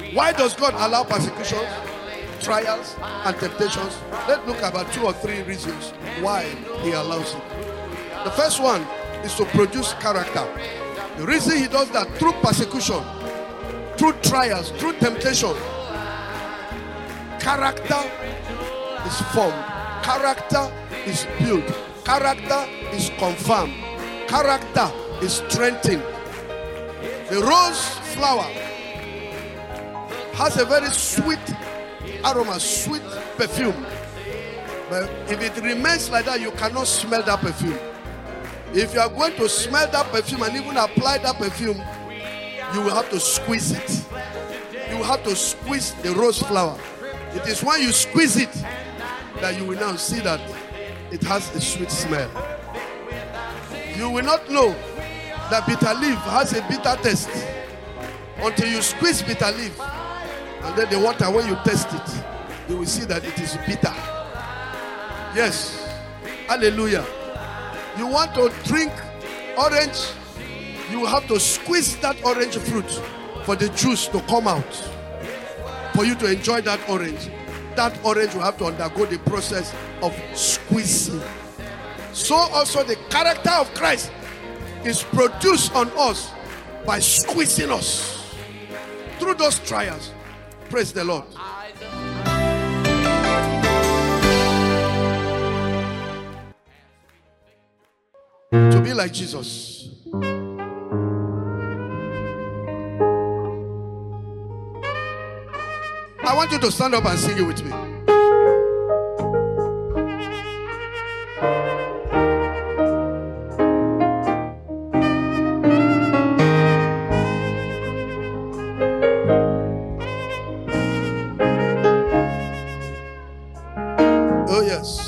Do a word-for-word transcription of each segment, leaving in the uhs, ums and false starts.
Why does God allow persecutions, trials, and temptations? Let's look about two or three reasons why he allows it. The first one is to produce character. The reason he does that, through persecution, through trials, through temptation, character is formed, character is built, character is confirmed, character is strengthened. The rose flower has a very sweet aroma, sweet perfume. But if it remains like that, you cannot smell that perfume. If you are going to smell that perfume and even apply that perfume, you will have to squeeze it. You will have to squeeze the rose flower. It is when you squeeze it that you will now see that it has a sweet smell. You will not know that bitter leaf has a bitter taste until you squeeze bitter leaf, and then the water, when you taste it, you will see that it is bitter. Yes. Hallelujah. You want to drink orange, you will have to squeeze that orange fruit for the juice to come out. For you to enjoy that orange, that orange will have to undergo the process of squeezing. So also the character of Christ is produced on us by squeezing us through those trials. Praise the Lord. To be like Jesus. I want you to stand up and sing it with me. Oh yes.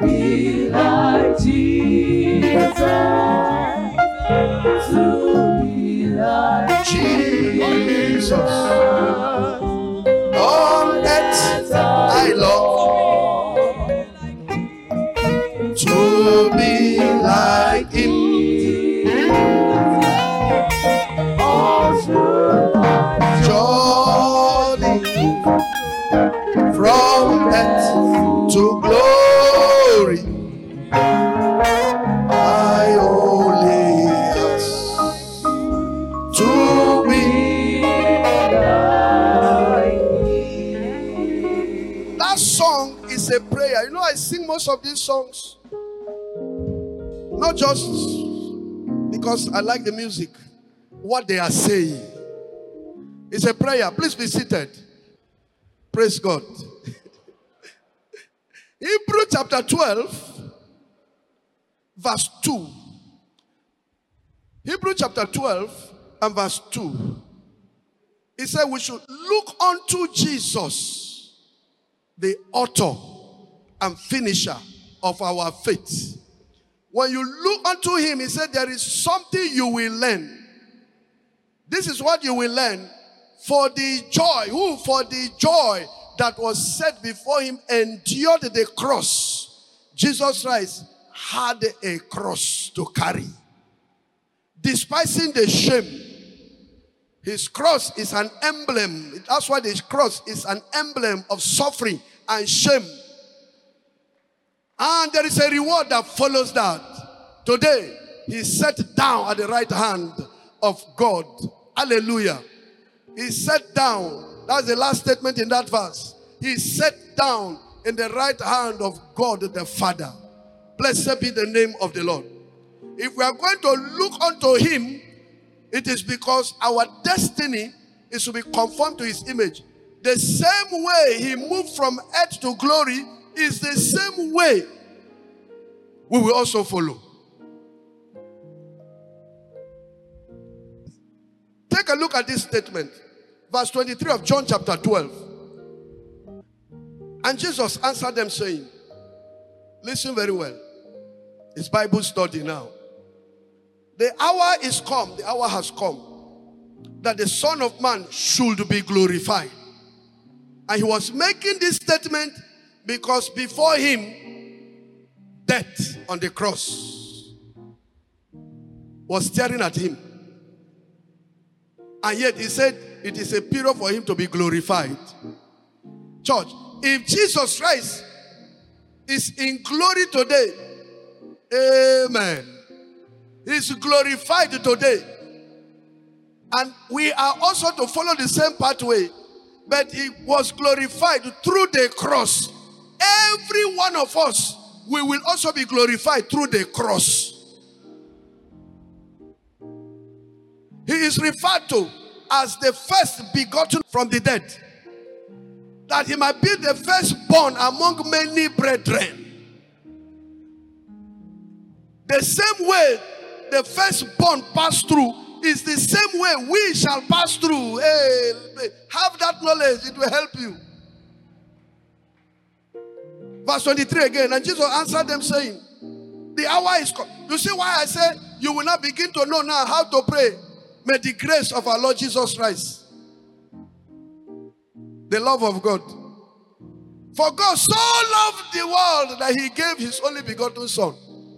be like Jesus. To be like Jesus. On earth I long to be like him. Journey from earth to glory. I only ask to be like him. That song is a prayer. You know, I sing most of these songs not just because I like the music, what they are saying. It's a prayer. Please be seated. Praise God. Hebrews chapter twelve, verse two. Hebrews chapter twelve and verse two. It said we should look unto Jesus, the author and finisher of our faith. When you look unto him, he said there is something you will learn. This is what you will learn. For the joy, who for the joy that was set before him endured the cross. Jesus Christ had a cross to carry. Despising the shame. His cross is an emblem. That's why the cross is an emblem of suffering and shame. And there is a reward that follows that. Today, he sat down at the right hand of God. Hallelujah. He sat down. That's the last statement in that verse. He sat down in the right hand of God the Father. Blessed be the name of the Lord. If we are going to look unto him, it is because our destiny is to be conformed to his image. The same way he moved from earth to glory is the same way we will also follow. Take a look at this statement. Verse twenty-three of John chapter twelve. And Jesus answered them saying, listen very well. It's Bible study now. The hour is come, the hour has come, that the Son of Man should be glorified. And he was making this statement because before him, death on the cross was staring at him. And yet he said it is a period for him to be glorified. Church, if Jesus Christ is in glory today, amen. He's glorified today. And we are also to follow the same pathway. But he was glorified through the cross. Every one of us, we will also be glorified through the cross. He is referred to as the first begotten from the dead, that he might be the firstborn among many brethren. The same way the firstborn passed through is the same way we shall pass through. Hey, have that knowledge, it will help you. Verse twenty-three again, and Jesus answered them saying, the hour is come. You see why I say you will not begin to know now how to pray. May the grace of our Lord Jesus Christ, the love of God. For God so loved the world that he gave his only begotten Son.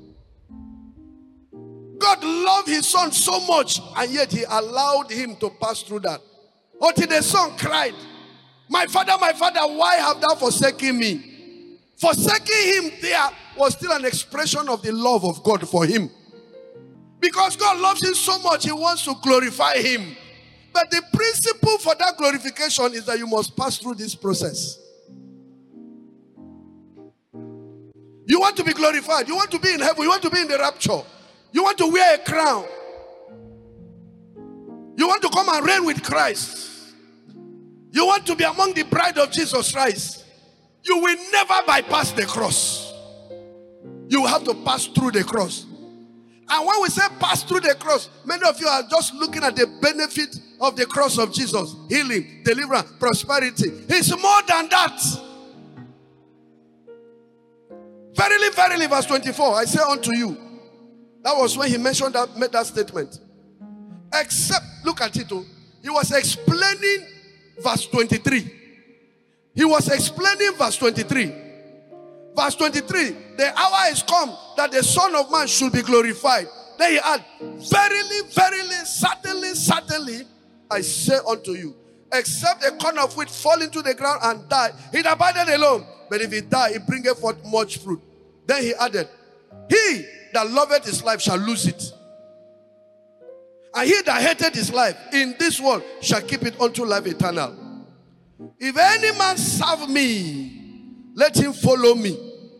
God loved his Son so much, and yet he allowed him to pass through that. Until the Son cried, my Father, my Father, why have thou forsaken me? Forsaking him there was still an expression of the love of God for him. Because God loves him so much, he wants to glorify him. But the principle for that glorification is that you must pass through this process. You want to be glorified. You want to be in heaven. You want to be in the rapture. You want to wear a crown. You want to come and reign with Christ. You want to be among the bride of Jesus Christ. You will never bypass the cross. You will have to pass through the cross. And when we say pass through the cross, many of you are just looking at the benefit of the cross of Jesus. Healing, deliverance, prosperity. It's more than that. Verily, verily, verse twenty-four, I say unto you. That was when he mentioned that, made that statement. Except, look at it, oh, he was explaining verse twenty-three. He was explaining verse twenty-three. Verse twenty-three, the hour is come that the Son of Man should be glorified. Then he add, verily, verily, certainly, certainly, I say unto you, except a corn of wheat fall into the ground and die, it abideth alone. But if it die, it bringeth forth much fruit. Then he added, he that loveth his life shall lose it. And he that hated his life in this world shall keep it unto life eternal. If any man serve me, let him follow me.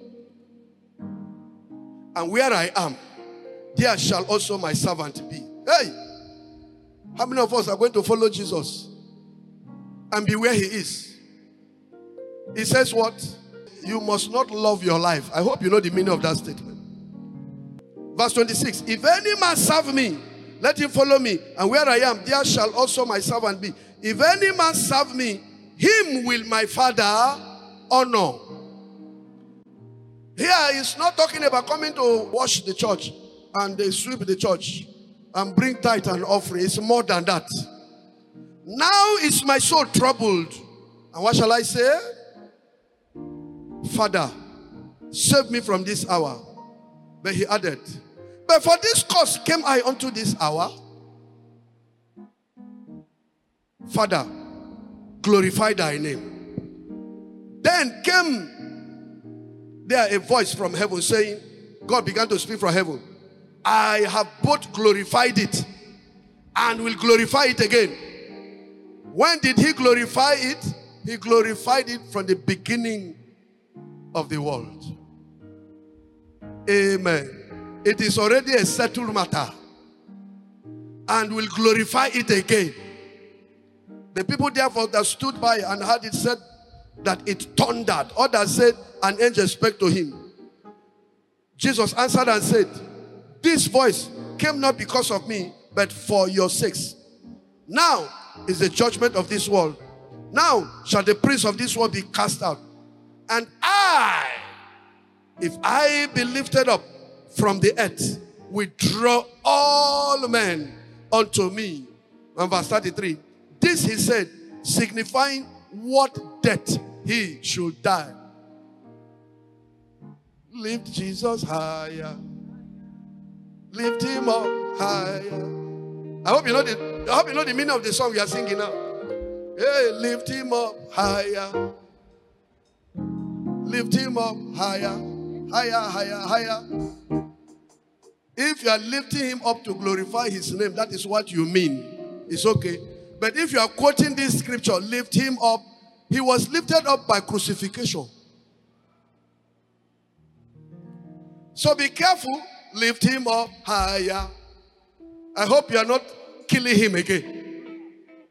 And where I am, there shall also my servant be. Hey! How many of us are going to follow Jesus and be where he is? He says what? You must not love your life. I hope you know the meaning of that statement. Verse twenty-six. If any man serve me, let him follow me. And where I am, there shall also my servant be. If any man serve me, him will my Father honor. Here he's not talking about coming to wash the church and they sweep the church and bring tithe and offering. It's more than that. Now is my soul troubled. And what shall I say? Father, save me from this hour. But he added, but for this cause came I unto this hour. Father, glorify thy name. Then came there a voice from heaven saying, God began to speak from heaven. I have both glorified it and will glorify it again. When did he glorify it? He glorified it from the beginning of the world. Amen. It is already a settled matter and will glorify it again. The people therefore that stood by and had it said that it thundered. Others said an angel spake to him. Jesus answered and said, this voice came not because of me, but for your sakes. Now is the judgment of this world. Now shall the prince of this world be cast out. And I, if I be lifted up from the earth, will draw all men unto me. And verse thirty-three. This he said, signifying what death he should die. Lift Jesus higher. Lift him up higher. I hope you know the, I hope you know the meaning of the song we are singing now. Hey, lift him up higher. Lift him up higher. Higher, higher, higher. If you are lifting him up to glorify his name, that is what you mean. It's okay. But if you are quoting this scripture, lift him up. He was lifted up by crucifixion. So be careful. Lift him up higher. I hope you are not killing him again.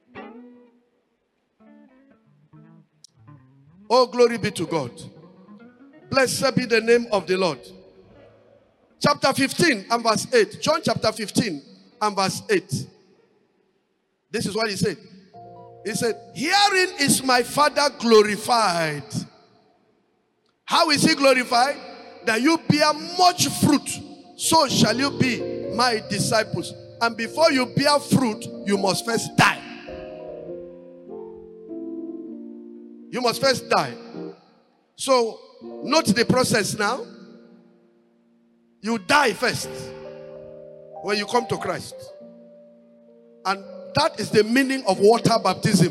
Oh, glory be to God. Blessed be the name of the Lord. Chapter fifteen and verse eight. John chapter fifteen and verse eight. This is what he said. He said, herein is my Father glorified. How is he glorified? That you bear much fruit. So shall you be my disciples. And before you bear fruit, you must first die. You must first die. So, note the process now. You die first when you come to Christ. And that is the meaning of water baptism.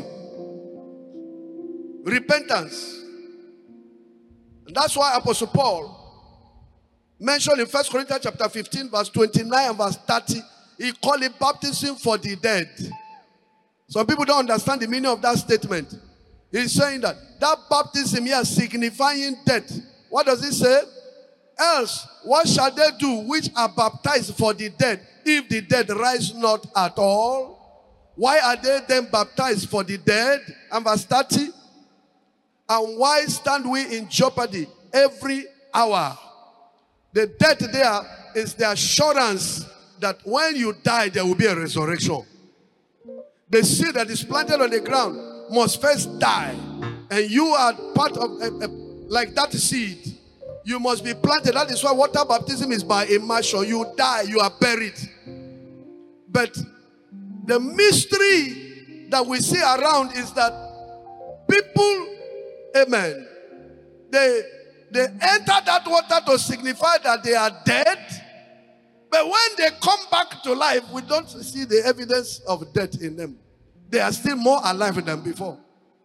Repentance. And that's why Apostle Paul mentioned in First Corinthians chapter fifteen, verse twenty-nine and verse thirty, he called it baptism for the dead. Some people don't understand the meaning of that statement. He's saying that that baptism here signifying death. What does it say? Else, what shall they do which are baptized for the dead, if the dead rise not at all? Why are they then baptized for the dead? And verse thirty. And why stand we in jeopardy every hour? The death there is the assurance that when you die, there will be a resurrection. The seed that is planted on the ground must first die. And you are part of, a, a, like that seed. You must be planted. That is why water baptism is by immersion. You die, you are buried. But the mystery that we see around is that people, amen, they, they enter that water to signify that they are dead. But when they come back to life, we don't see the evidence of death in them. They are still more alive than before.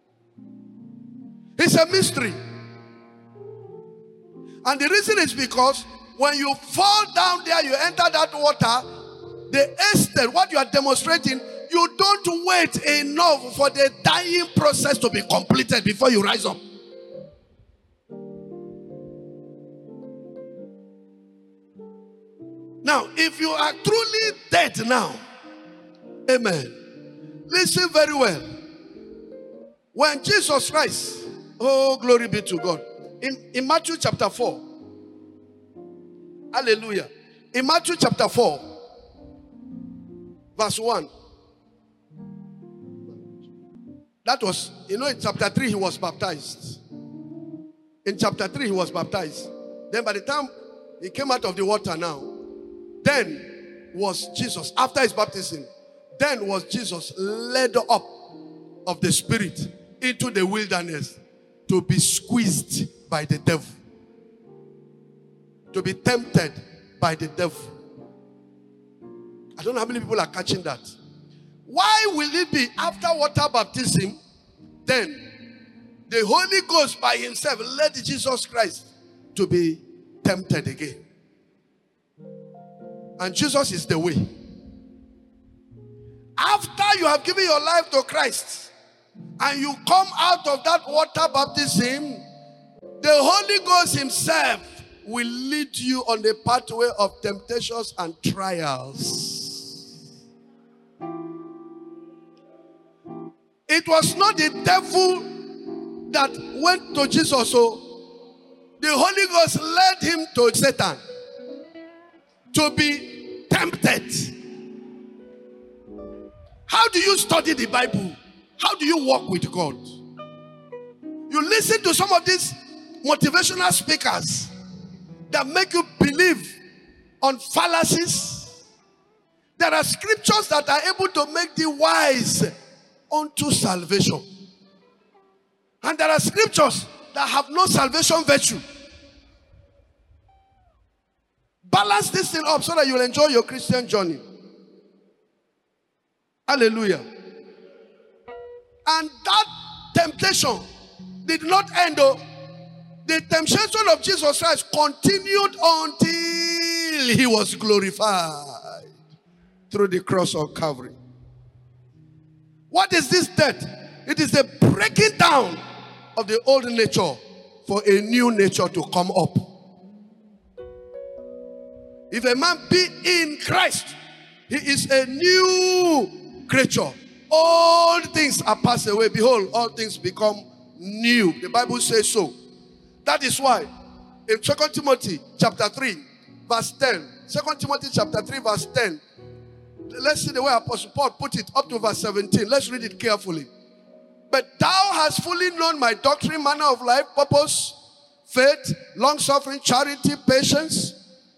It's a mystery. And the reason is because when you fall down there, you enter that water, the extent, what you are demonstrating, you don't wait enough for the dying process to be completed before you rise up. Now, if you are truly dead now, amen, listen very well. When Jesus Christ, oh, glory be to God, in, in Matthew chapter four, hallelujah, in Matthew chapter four, verse one, that was, you know, in chapter three, he was baptized. In chapter three, he was baptized. Then by the time he came out of the water now, then was Jesus, after his baptism, then was Jesus led up of the Spirit into the wilderness to be squeezed by the devil. To be tempted by the devil. I don't know how many people are catching that. Why will it be after water baptism, then the Holy Ghost by himself led Jesus Christ to be tempted again? And Jesus is the way. After you have given your life to Christ and you come out of that water baptism, the Holy Ghost himself will lead you on the pathway of temptations and trials. It was not the devil that went to Jesus. So the Holy Ghost led him to Satan to be tempted. How do you study the Bible? How do you walk with God? You listen to some of these motivational speakers that make you believe on fallacies. There are scriptures that are able to make thee wise unto salvation. And there are scriptures that have no salvation virtue. Balance this thing up so that you'll enjoy your Christian journey. Hallelujah. And that temptation did not end. Though. The temptation of Jesus Christ continued until he was glorified through the cross of Calvary. What is this death? It is the breaking down of the old nature for a new nature to come up. If a man be in Christ, he is a new creature. All things are passed away. Behold, all things become new. The Bible says so. That is why in Second Timothy chapter three, verse ten. Second Timothy chapter three, verse ten. Let's see the way Apostle Paul put it up to verse seventeen. Let's read it carefully. But thou hast fully known my doctrine, manner of life, purpose, faith, long-suffering, charity, patience.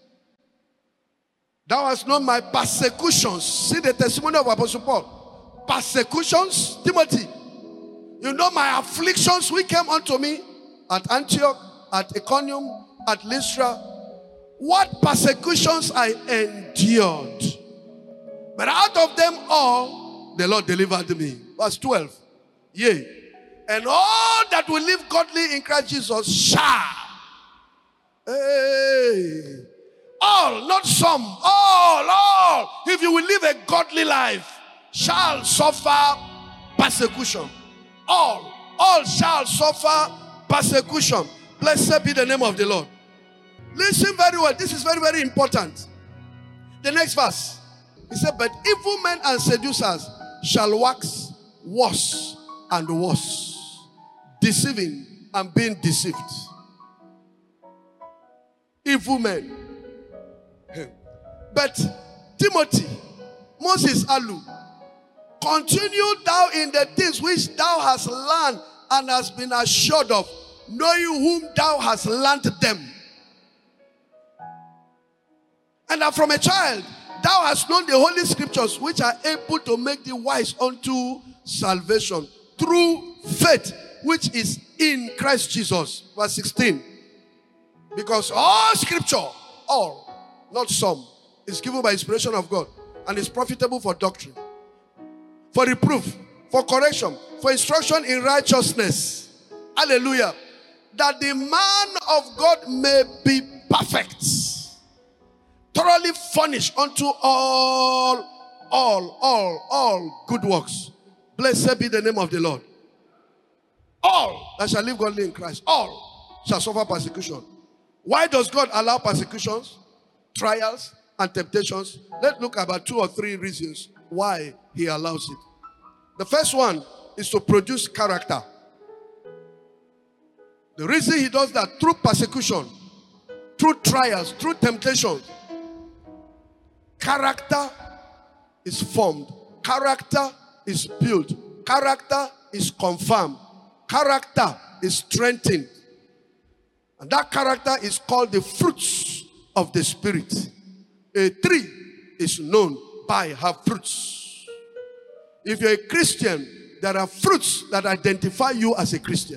Thou hast known my persecutions. See the testimony of Apostle Paul. Persecutions, Timothy. You know my afflictions which came unto me at Antioch, at Iconium, at Lystra. What persecutions I endured. But out of them all, the Lord delivered me. Verse twelve. Yea, and all that will live godly in Christ Jesus shall. Hey. All, not some. All, all. If you will live a godly life, shall suffer persecution. All, all shall suffer persecution. Blessed be the name of the Lord. Listen very well. This is very, very important. The next verse. He said, but evil men and seducers shall wax worse and worse, deceiving and being deceived. Evil men. But Timothy, Moses Alu, continue thou in the things which thou hast learned and hast been assured of, knowing whom thou hast learned them, And that from a child thou hast known the holy scriptures, which are able to make thee wise unto salvation through faith which is in Christ Jesus. Verse sixteen. Because all scripture, all, not some, is given by inspiration of God and is profitable for doctrine, for reproof, for correction, for instruction in righteousness. Hallelujah. That the man of God may be perfect, thoroughly furnished unto all, all, all, all good works. Blessed be the name of the Lord. All that shall live godly in Christ, all shall suffer persecution. Why does God allow persecutions, trials, and temptations? Let's look at about two or three reasons why he allows it. The first one is to produce character. The reason he does that, through persecution, through trials, through temptations, character is formed, character is built, character is confirmed, character is strengthened. And that character is called the fruits of the Spirit. A tree is known by her fruits. If you're a Christian, there are fruits that identify you as a Christian.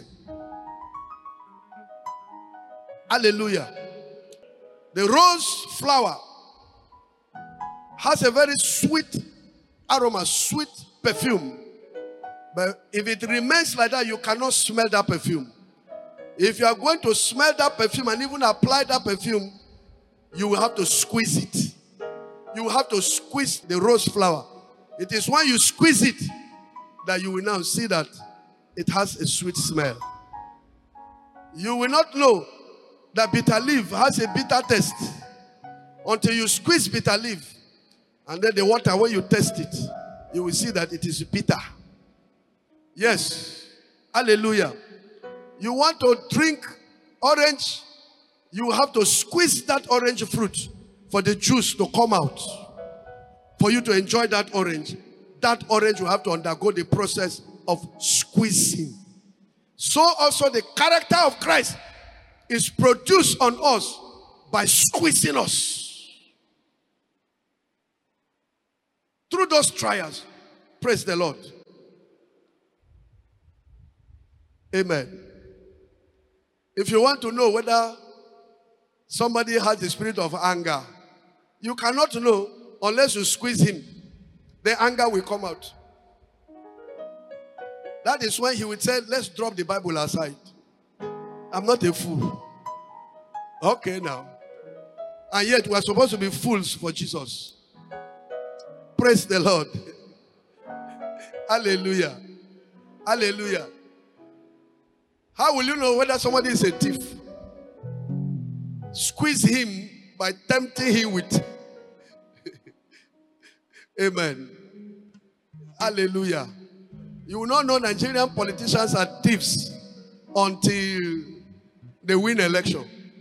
Hallelujah. The rose flower has a very sweet aroma, sweet perfume. But if it remains like that, you cannot smell that perfume. If you are going to smell that perfume and even apply that perfume, you will have to squeeze it. You will have to squeeze the rose flower. It is when you squeeze it that you will now see that it has a sweet smell. You will not know that bitter leaf has a bitter taste until you squeeze bitter leaf, and then the water, when you taste it, you will see that it is bitter. Yes. Hallelujah. You want to drink orange, you have to squeeze that orange fruit for the juice to come out. For you to enjoy that orange, that orange will have to undergo the process of squeezing. So also the character of Christ is produced on us by squeezing us. Through those trials, praise the Lord. Amen. If you want to know whether somebody has the spirit of anger, you cannot know unless you squeeze him. The anger will come out. That is when he would say, let's drop the Bible aside. I'm not a fool. Okay now. And yet we are supposed to be fools for Jesus. Praise the Lord. Hallelujah. Hallelujah. How will you know whether somebody is a thief? Squeeze him by tempting him with. Amen. Hallelujah. You will not know Nigerian politicians are thieves until they win election.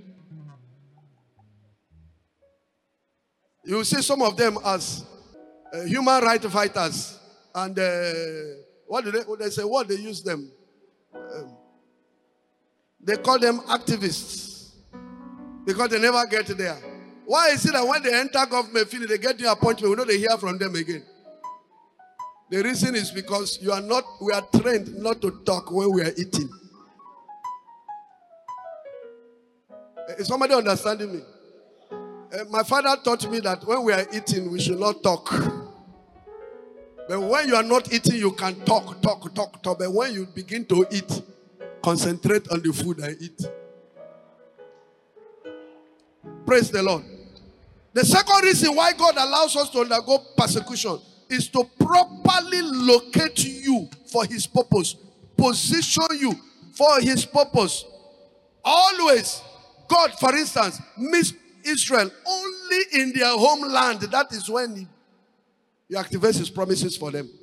You will see some of them as uh, human rights fighters. And uh, what do they, what they say? What they use them? Um, They call them activists because they never get there. Why is it that when they enter government field, they get the appointment, we know they hear from them again? The reason is because you are not, we are trained not to talk when we are eating. Is somebody understanding me? Uh, my father taught me that when we are eating, we should not talk. But when you are not eating, you can talk, talk, talk, talk. But when you begin to eat, concentrate on the food I eat. Praise the Lord. The second reason why God allows us to undergo persecution is to properly locate you for his purpose. Position you for his purpose. Always, God, for instance, meets Israel only in their homeland. That is when he, he activates his promises for them.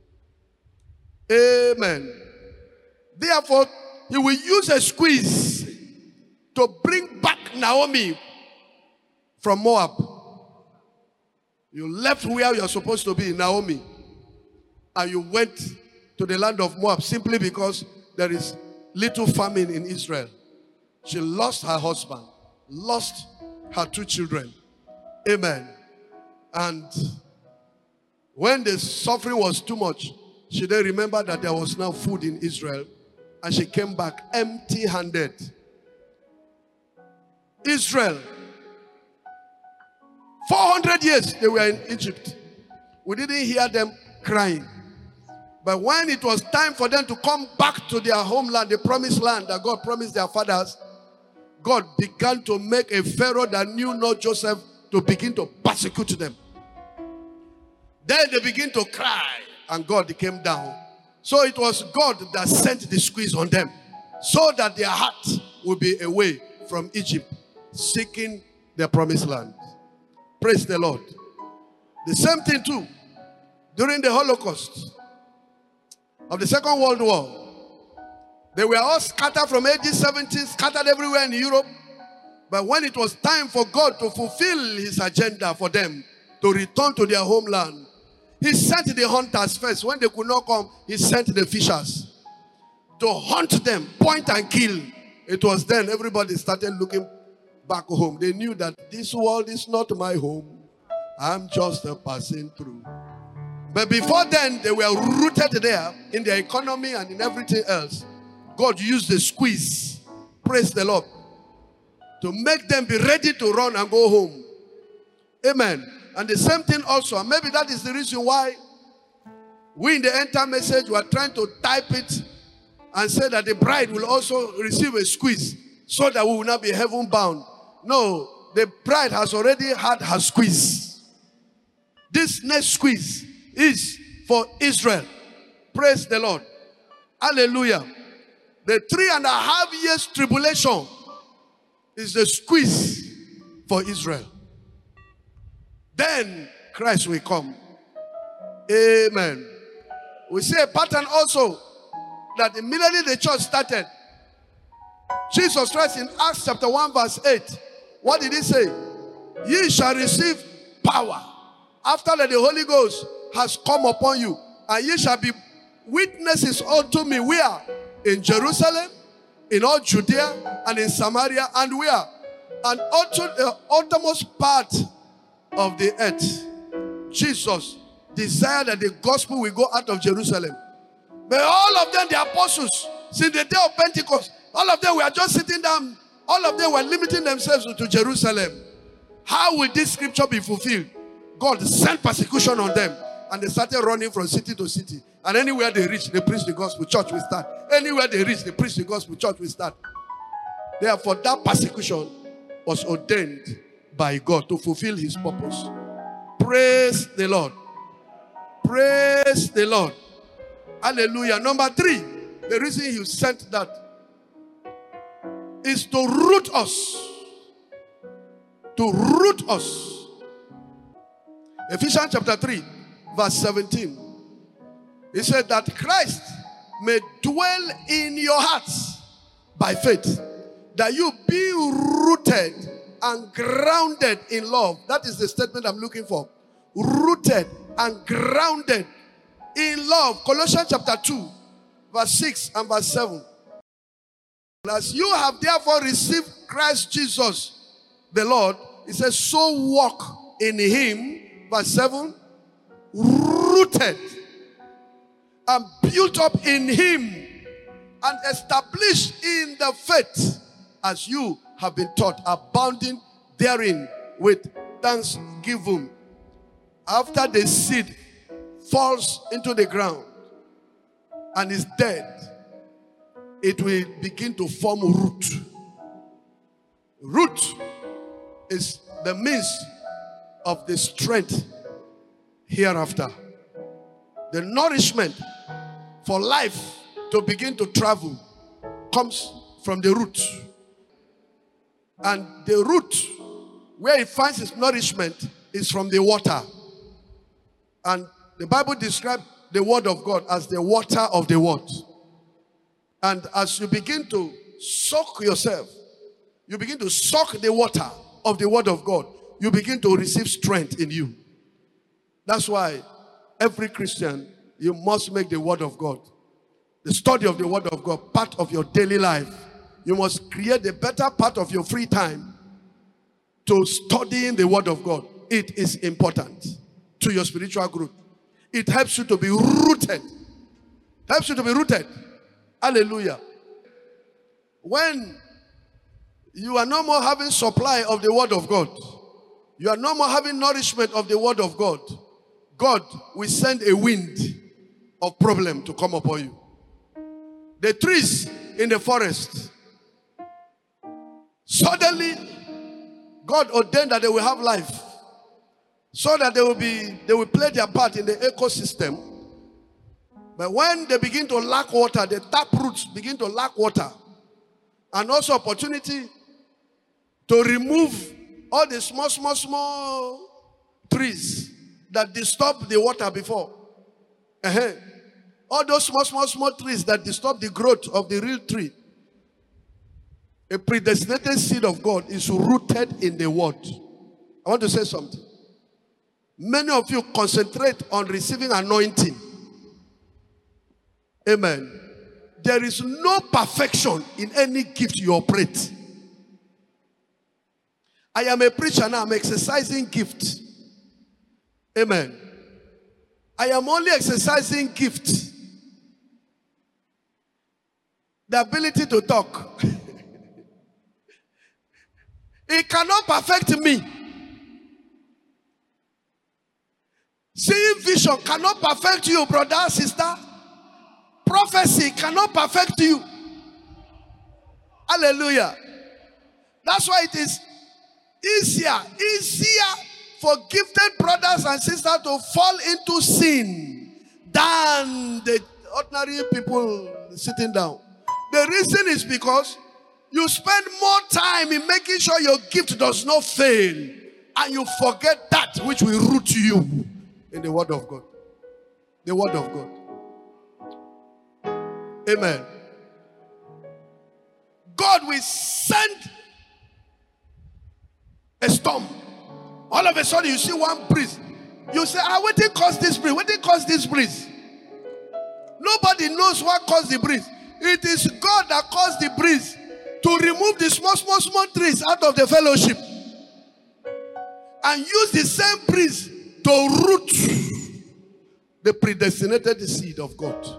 Amen. Therefore, he will use a squeeze to bring back Naomi from Moab. You left where you are supposed to be, Naomi, and you went to the land of Moab simply because there is little famine in Israel. She lost her husband, lost her two children. Amen. And when the suffering was too much, she then remembered that there was now food in Israel, and she came back empty-handed. Israel, four hundred years they were in Egypt. We didn't hear them crying. But when it was time for them to come back to their homeland, the promised land that God promised their fathers, God began to make a Pharaoh that knew not Joseph to begin to persecute them. Then they begin to cry, and God came down. So it was God that sent the squeeze on them, so that their heart would be away from Egypt, seeking their promised land. Praise the Lord. The same thing too, during the Holocaust of the Second World War. They were all scattered from A D seventeen, scattered everywhere in Europe. But when it was time for God to fulfill his agenda for them to return to their homeland, he sent the hunters first. When they could not come, he sent the fishers to hunt them, point and kill. It was then everybody started looking back home. They knew that this world is not my home. I'm just a passing through. But before then, they were rooted there in their economy and in everything else. God used the squeeze, praise the Lord, to make them be ready to run and go home. Amen. And the same thing also, and maybe that is the reason why we in the end time message were trying to type it and say that the bride will also receive a squeeze so that we will not be heaven bound. No, the bride has already had her squeeze. This next squeeze is for Israel. Praise the Lord. Hallelujah. The three and a half years tribulation is the squeeze for Israel. Then Christ will come. Amen. We see a pattern also that immediately the church started. Jesus Christ in Acts chapter one verse eight. What did he say? Ye shall receive power after that the Holy Ghost has come upon you, and ye shall be witnesses unto me. Where? In Jerusalem, in all Judea, and in Samaria, and where? And unto the uttermost part of the earth. Jesus desired that the gospel will go out of Jerusalem. But all of them, the apostles, since the day of Pentecost, all of them were just sitting down. All of them were limiting themselves to Jerusalem. How will this scripture be fulfilled? God sent persecution on them, and they started running from city to city. And anywhere they reach, they preach the gospel, church will start. Anywhere they reach, they preach the gospel, church will start. Therefore, that persecution was ordained by God to fulfill his purpose. Praise the Lord. Praise the Lord. Hallelujah. Number three, the reason he sent that is to root us. To root us. Ephesians chapter three, verse seventeen. He said that Christ may dwell in your hearts by faith, that you be rooted and grounded in love. That is the statement I'm looking for. Rooted and grounded in love. Colossians chapter two, verse six and verse seven. As you have therefore received Christ Jesus the Lord, he says, so walk in him. Verse seven. Rooted and built up in him and established in the faith as you have been taught, abounding therein with thanksgiving. After the seed falls into the ground and is dead, it will begin to form root. Root is the means of the strength hereafter. The nourishment for life to begin to travel comes from the root. And the root, where it finds its nourishment, is from the water. And the Bible describes the word of God as the water of the word. And as you begin to soak yourself, you begin to suck the water of the word of God, you begin to receive strength in you. That's why every Christian, you must make the word of God, the study of the word of God, part of your daily life. You must create the better part of your free time to studying the word of God. it is important to your spiritual growth. It helps you to be rooted. Helps you to be rooted. Hallelujah. When you are no more having supply of the word of God, you are no more having nourishment of the word of God, God will send a wind of problem to come upon you. The trees in the forest, suddenly God ordained that they will have life, so that they will be they will play their part in the ecosystem. But when they begin to lack water, the tap roots begin to lack water, and also opportunity to remove all the small, small, small trees that disturb the water before. Uh-huh. All those small, small, small trees that disturb the growth of the real tree. A predestinated seed of God is rooted in the word. I want to say something. Many of you concentrate on receiving anointing. Amen. There is no perfection in any gift you operate. I am a preacher now. I'm exercising gift. Amen. I am only exercising gift. The ability to talk. It cannot perfect me. Seeing vision cannot perfect you, brother, sister. Prophecy cannot perfect you. Hallelujah. That's why it is easier, easier for gifted brothers and sisters to fall into sin than the ordinary people sitting down. The reason is because you spend more time in making sure your gift does not fail, and you forget that which will root you in the word of God. The word of God. Amen. God will send a storm. All of a sudden you see one breeze. You say, ah, what did cause this breeze? What did cause this breeze? Nobody knows what caused the breeze. It is God that caused the breeze to remove the small, small, small trees out of the fellowship and use the same breeze to root the predestinated seed of God.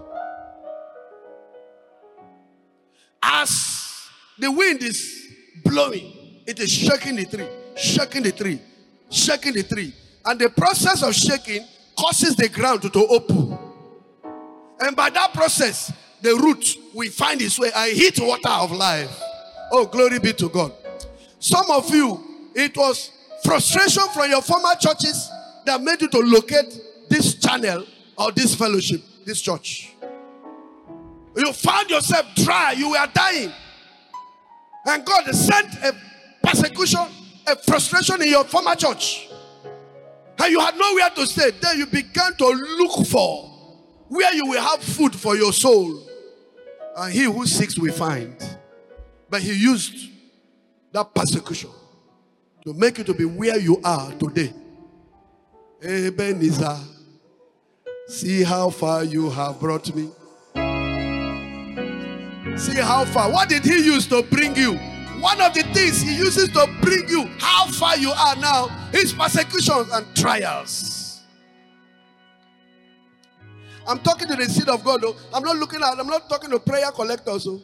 As the wind is blowing, it is shaking the tree, shaking the tree, shaking the tree. And the process of shaking causes the ground to, to open. And by that process, the root will find its way and hit water of life. Oh, glory be to God. Some of you, it was frustration from your former churches that made you to locate this channel or this fellowship, this church. You found yourself dry. You were dying. And God sent a persecution, a frustration in your former church. And you had nowhere to stay. Then you began to look for where you will have food for your soul. And he who seeks will find. But he used that persecution to make you to be where you are today. Ebenezer, see how far you have brought me. See how far. What did he use to bring you? One of the things he uses to bring you how far you are now is persecutions and trials. I'm talking to the seed of God, though. I'm not looking at, I'm not talking to prayer collectors. Though.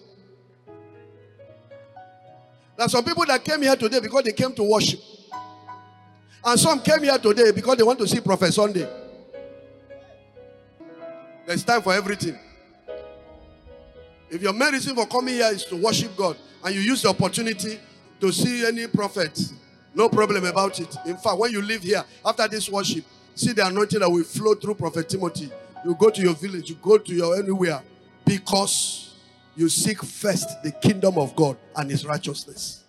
There are some people that came here today because they came to worship. And some came here today because they want to see Prophet Sunday. There's time for everything. If your main reason for coming here is to worship God, and you use the opportunity to see any prophet, no problem about it. In fact, when you live here, after this worship, see the anointing that will flow through Prophet Timothy. You go to your village, you go to your anywhere, because you seek first the kingdom of God and his righteousness.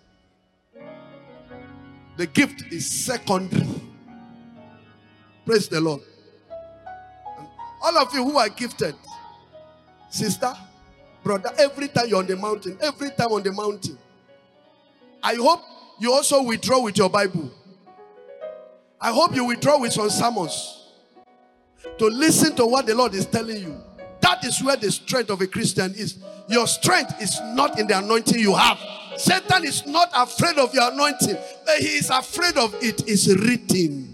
The gift is secondary. Praise the Lord. And all of you who are gifted, sister, brother, every time you're on the mountain, every time on the mountain, I hope you also withdraw with your Bible. I hope you withdraw with some sermons to listen to what the Lord is telling you. That is where the strength of a Christian is. Your strength is not in the anointing you have. Satan is not afraid of your anointing, but he is afraid of it is written.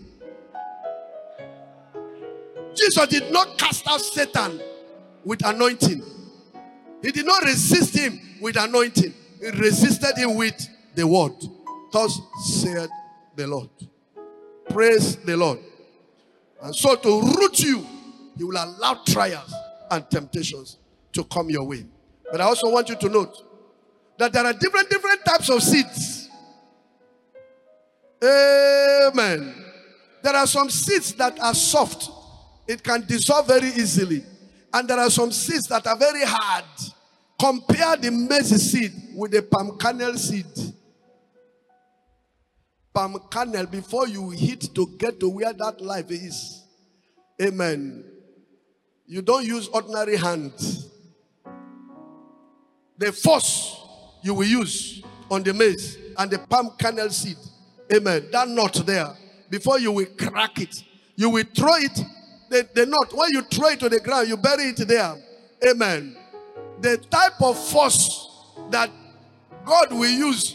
Jesus did not cast out Satan with anointing. He did not resist him with anointing. He resisted him with the word. Thus said the Lord. Praise the Lord. And so to root you, he will allow trials and temptations to come your way. But I also want you to note that there are different, different types of seeds. Amen. There are some seeds that are soft. It can dissolve very easily. And there are some seeds that are very hard. Compare the maize seed with the palm kernel seed. Palm kernel, before you hit to get to where that life is. Amen. You don't use ordinary hand. The force you will use on the maize and the palm kernel seed. Amen. That nut there. Before you will crack it, you will throw it, the, the nut, when you throw it to the ground, you bury it there. Amen. The type of force that God will use.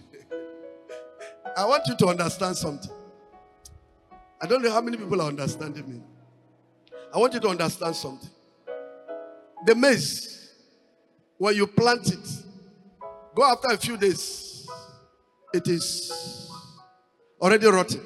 I want you to understand something. I don't know how many people are understanding me. I want you to understand something. The maize, when you plant it, go after a few days, it is already rotten.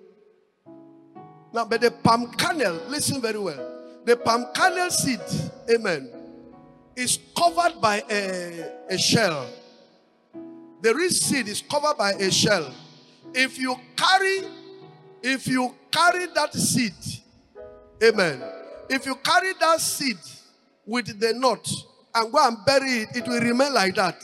Now, but the palm kernel, listen very well. The palm kernel seed, amen, is covered by a, a shell. The real seed is covered by a shell. If you carry, if you carry that seed, amen, if you carry that seed with the nut and go and bury it, it will remain like that.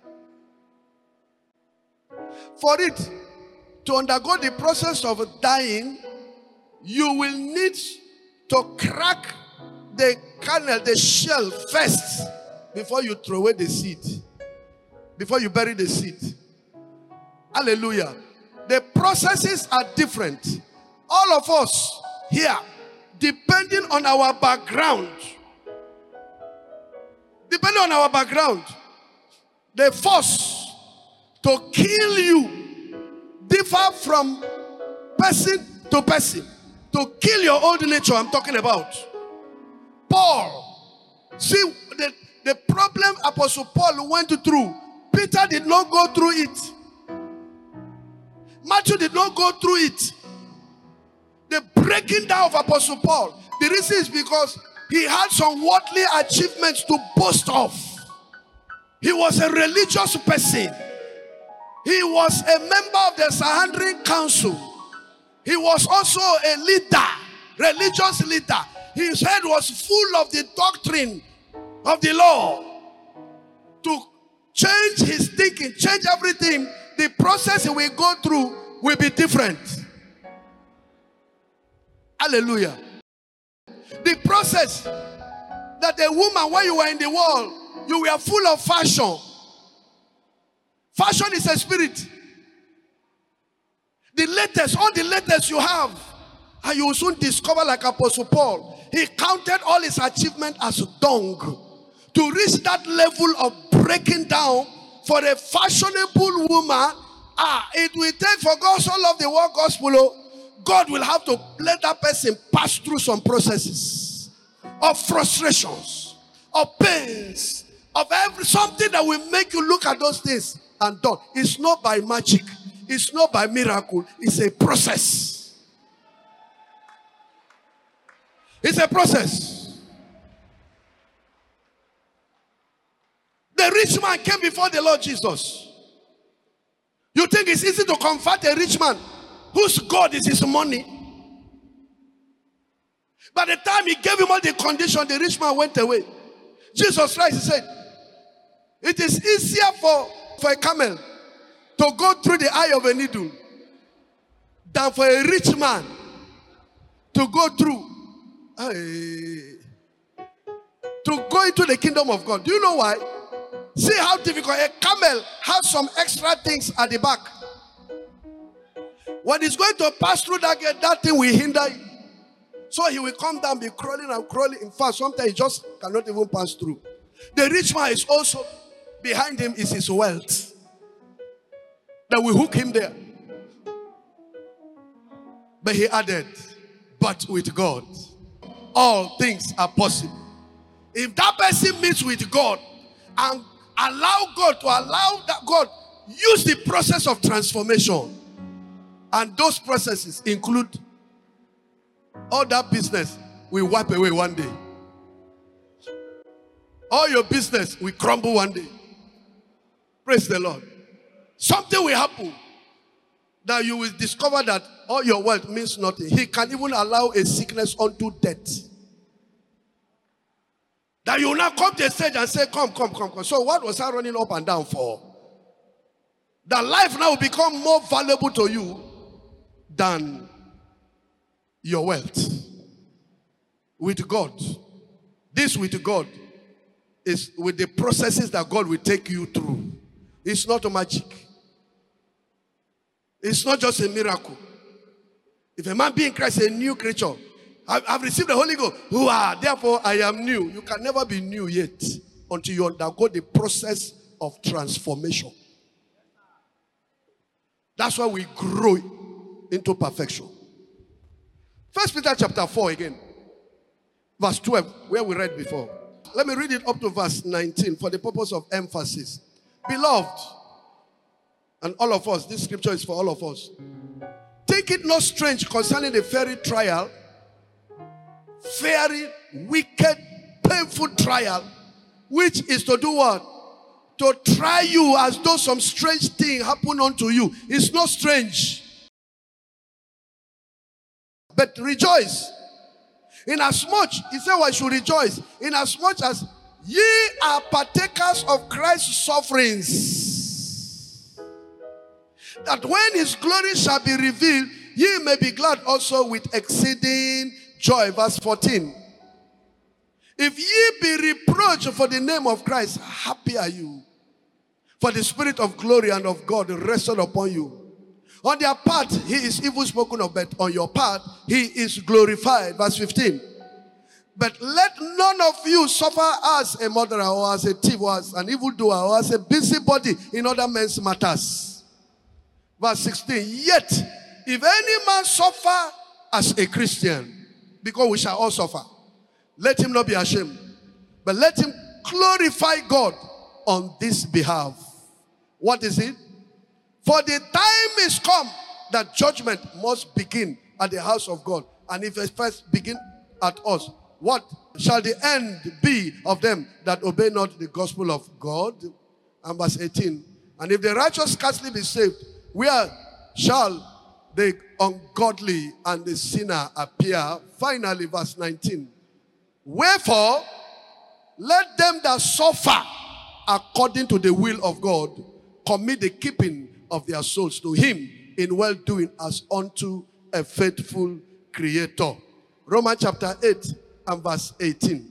For it to undergo the process of dying, you will need to crack the kernel, the shell first before you throw away the seed. Before you bury the seed. Hallelujah. The processes are different. All of us here, depending on our background, depending on our background, the force to kill you differ from person to person. To kill your old nature, I'm talking about. Paul. See, the, the problem Apostle Paul went through, Peter did not go through it. Matthew did not go through it. The breaking down of Apostle Paul, the reason is because he had some worldly achievements to boast of. He was a religious person. He was a member of the Sanhedrin Council. He was also a leader, religious leader. His head was full of the doctrine of the law. To change his thinking, change everything, the process he will go through will be different. Hallelujah. The process that a woman, when you were in the world, you were full of fashion. Fashion is a spirit. The latest, all the latest you have, and you will soon discover, like Apostle Paul, he counted all his achievement as dung. To reach that level of breaking down for a fashionable woman, ah, it will take, for God so loved the world gospel, God will have to let that person pass through some processes of frustrations, of pains, of every something that will make you look at those things and done. It's not by magic. It's not by miracle. It's a process. It's a process. The rich man came before the Lord Jesus. You think it's easy to convert a rich man whose God is his money? By the time he gave him all the condition, the rich man went away. Jesus Christ, he said, it is easier for, for a camel to go through the eye of a needle than for a rich man to go through hey, to go into the kingdom of God. Do you know why? See how difficult. A camel has some extra things at the back. When he's going to pass through that gate, that thing will hinder you. So he will come down, be crawling and crawling. In fact, sometimes he just cannot even pass through. The rich man is also, behind him is his wealth that will hook him there. But he added, but with God. all things are possible. If that person meets with God and allow God to allow that God use the process of transformation, and those processes include all that business will wipe away one day. All your business will crumble one day. Praise the Lord. Something will happen that you will discover that all your wealth means nothing. He can even allow a sickness unto death. That you will now come to a stage and say, come, come, come, come. So what was I running up and down for? That life now will become more valuable to you than your wealth. With God. This with God is with the processes that God will take you through. It's not a magic. It's not just a miracle. If a man be in Christ, a new creature, I've received the Holy Ghost. Who are therefore I am new. You can never be new yet until you undergo the process of transformation. That's why we grow into perfection. First Peter chapter four again, verse twelve, where we read before. Let me read it up to verse nineteen for the purpose of emphasis. Beloved, and all of us, this scripture is for all of us. Think it not strange concerning the very trial, very wicked, painful trial, which is to do what? To try you as though some strange thing happened unto you. It's not strange. But rejoice. Inasmuch, he said, I should rejoice. Inasmuch as ye are partakers of Christ's sufferings, that when his glory shall be revealed, ye may be glad also with exceeding joy. Verse fourteen. If ye be reproached for the name of Christ, happy are you, for the Spirit of glory and of God rested upon you. On their part, he is evil spoken of, but on your part, he is glorified. Verse fifteen. But let none of you suffer as a murderer, or as a thief, or as an evildoer, or as a busybody in other men's matters. Verse sixteen. Yet, if any man suffer as a Christian, because we shall all suffer, let him not be ashamed, but let him glorify God on this behalf. What is it? For the time is come that judgment must begin at the house of God. And if it first begin at us, what shall the end be of them that obey not the gospel of God? And verse eighteen. And if the righteous scarcely be saved, where shall the ungodly and the sinner appear? Finally, verse nineteen. Wherefore, let them that suffer according to the will of God commit the keeping of their souls to him in well-doing as unto a faithful creator. Romans chapter eight and verse eighteen.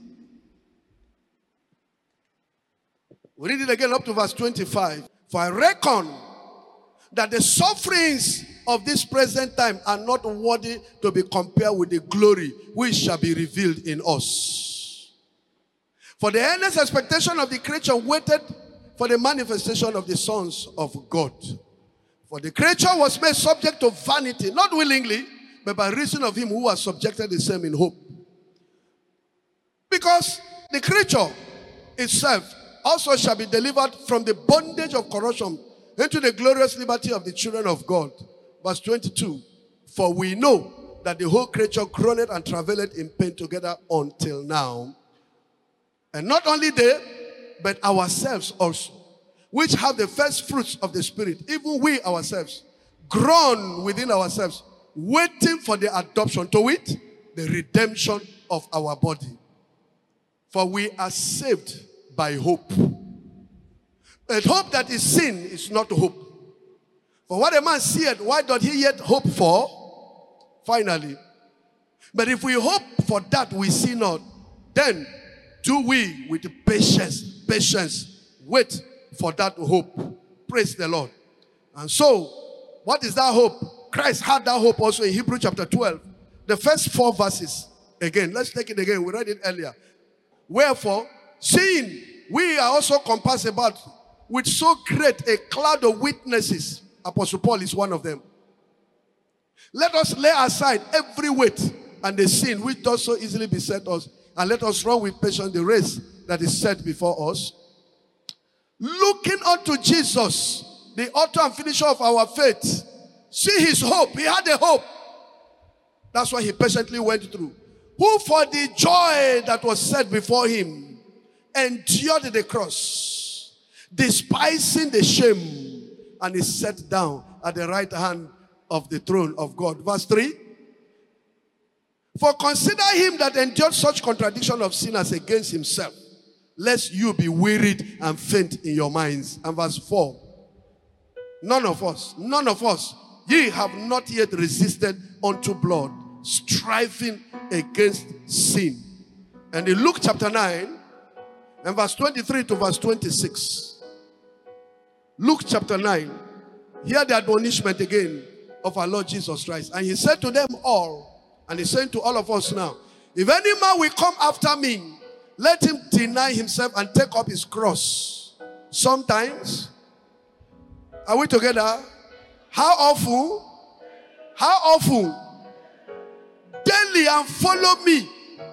We read it again up to verse twenty-five. For I reckon that the sufferings of this present time are not worthy to be compared with the glory which shall be revealed in us. For the earnest expectation of the creature waited for the manifestation of the sons of God. For the creature was made subject to vanity, not willingly, but by reason of him who was subjected the same in hope. Because the creature itself also shall be delivered from the bondage of corruption into the glorious liberty of the children of God. Verse twenty-two. For we know that the whole creature groaneth and travaileth in pain together until now. And not only they, but ourselves also, which have the first fruits of the Spirit, even we ourselves, groan within ourselves, waiting for the adoption, to wit, the redemption of our body. For we are saved by hope. But hope that is seen is not hope. For what a man seeth, why doth he yet hope for? Finally. But if we hope for that we see not, then do we with patience, patience, wait for that hope. Praise the Lord. And so, what is that hope? Christ had that hope also in Hebrews chapter twelve. The first four verses. Again, let's take it again. We read it earlier. Wherefore, seeing we are also compassed about with so great a cloud of witnesses, Apostle Paul is one of them. Let us lay aside every weight and the sin which does so easily beset us, and let us run with patience the race that is set before us. Looking unto Jesus, the author and finisher of our faith. See his hope. He had a hope. That's why he patiently went through. Who for the joy that was set before him endured the cross, despising the shame, and is set down at the right hand of the throne of God. Verse three. For consider him that endured such contradiction of sinners against himself, lest you be wearied and faint in your minds. And verse four. None of us, none of us, ye have not yet resisted unto blood, striving against sin. And in Luke chapter nine, and verse twenty-three to verse twenty-six. Luke chapter nine, hear the admonishment again of our Lord Jesus Christ. And he said to them all, and he's saying to all of us now, if any man will come after me, let him deny himself and take up his cross. Sometimes, are we together? How often? How often? Daily, and follow me.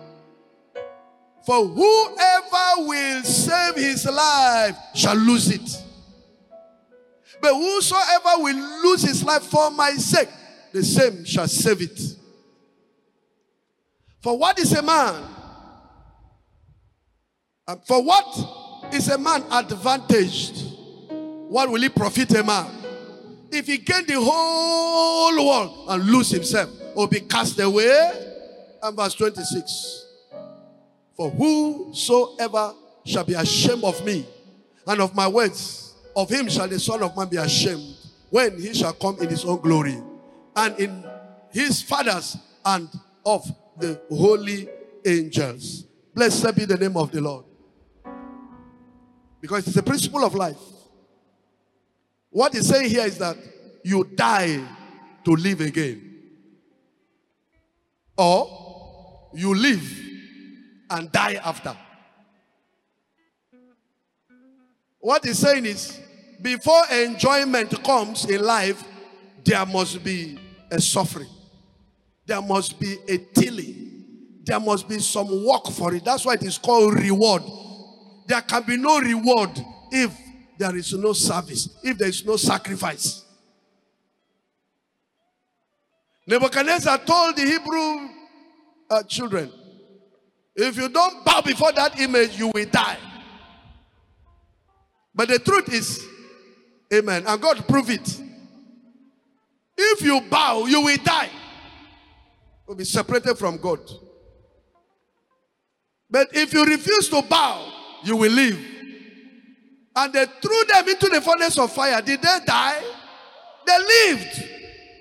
For whoever will save his life shall lose it. But whosoever will lose his life for my sake, the same shall save it. For what is a man? For what is a man advantaged? What will he profit a man? If he gain the whole world and lose himself, or be cast away. And verse twenty-six. For whosoever shall be ashamed of me and of my words, of him shall the Son of Man be ashamed, when he shall come in his own glory, and in his Father's, and of the holy angels. Blessed be the name of the Lord. Because it's a principle of life. What he's saying here is that you die to live again. Or you live and die after. What he's saying is, before enjoyment comes in life, there must be a suffering. There must be a tilling. There must be some work for it. That's why it is called reward. There can be no reward if there is no service, if there is no sacrifice. Nebuchadnezzar told the Hebrew uh, children, if you don't bow before that image, you will die. But the truth is, amen, and God proved it. If you bow, you will die. You'll be separated from God. But if you refuse to bow, you will live. And they threw them into the furnace of fire. Did they die? They lived.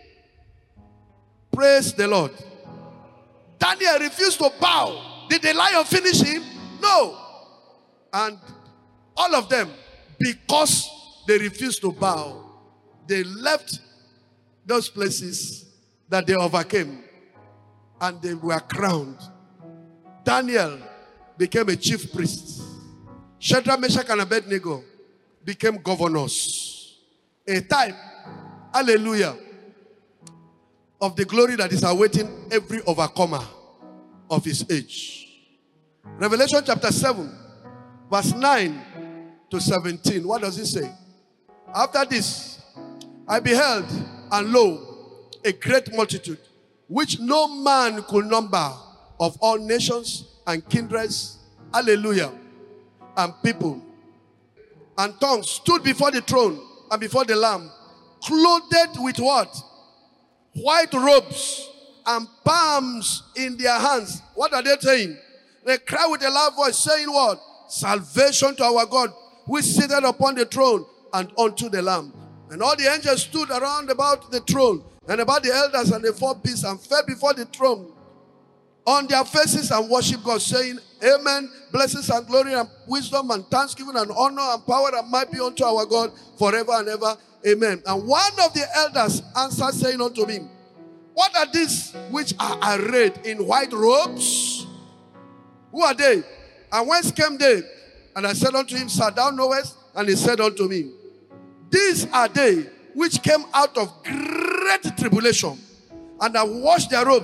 Praise the Lord. Daniel refused to bow. Did the lion finish him? No. And all of them, because they refused to bow, they left those places that they overcame, and they were crowned. Daniel became a chief priest. Shadrach, Meshach, and Abednego became governors. A type, hallelujah, of the glory that is awaiting every overcomer of his age. Revelation chapter seven, verse nine to seventeen. What does it say? After this, I beheld, and lo, a great multitude, which no man could number, of all nations and kindreds, hallelujah, and people, and tongues, stood before the throne and before the Lamb, clothed with what? White robes and palms in their hands. What are they saying? They cry with a loud voice, saying what? Salvation to our God, who is seated upon the throne and unto the Lamb. And all the angels stood around about the throne and about the elders and the four beasts, and fell before the throne on their faces and worship God, saying, Amen. Blessings and glory and wisdom and thanksgiving and honor and power and might be unto our God forever and ever. Amen. And one of the elders answered, saying unto me, what are these which are arrayed in white robes? Who are they? And whence came they? And I said unto him, Sir, thou knowest. And he said unto me, these are they which came out of great tribulation, and have washed their robes,